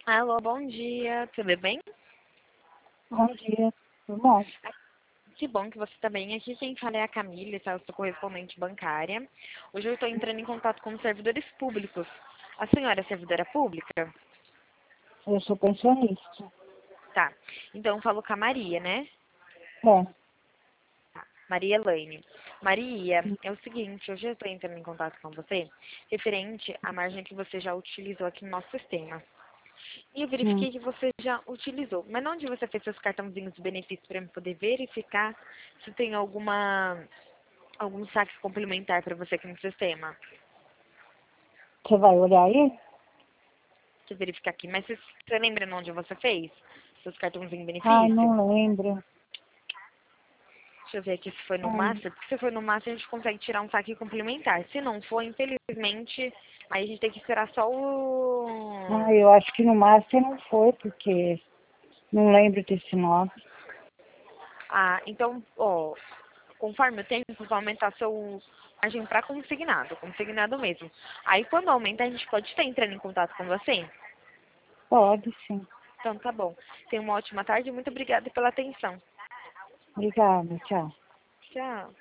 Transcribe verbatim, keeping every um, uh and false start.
Alô, bom dia, tudo bem? Bom dia, tudo bom? Que bom que você está bem. Aqui quem fala é a Camila, tá? Eu sou correspondente bancária. Hoje eu estou entrando em contato com os servidores públicos. A senhora é servidora pública? Eu sou pensionista. Tá. Então eu falo com a Maria, né? É, Tá. Maria Elaine. Maria, é o seguinte, hoje eu estou entrando em contato com você referente à margem que você já utilizou aqui no nosso sistema. E eu sim. verifiquei que você já utilizou. Mas onde você fez seus cartãozinhos de benefício para eu poder verificar se tem alguma algum saque complementar para você aqui no sistema? Você vai olhar aí? Deixa eu verificar aqui. Mas você, você lembra onde você fez seus cartõezinhos de Ai, benefício? não lembro. Deixa eu ver aqui se foi no Ai, Master. Porque se for no Master, a gente consegue tirar um saque complementar. Se não for, infelizmente, aí a gente tem que esperar só o... ai, eu acho que no Master não foi, porque não lembro desse nome. Ah, então, ó, conforme o tempo, vai aumentar seu margem para consignado, consignado mesmo. Aí, quando aumenta, a gente pode estar entrando em contato com você? Pode, sim. Então, tá bom. Tenha uma ótima tarde e muito obrigada pela atenção. Obrigada, tchau. Tchau.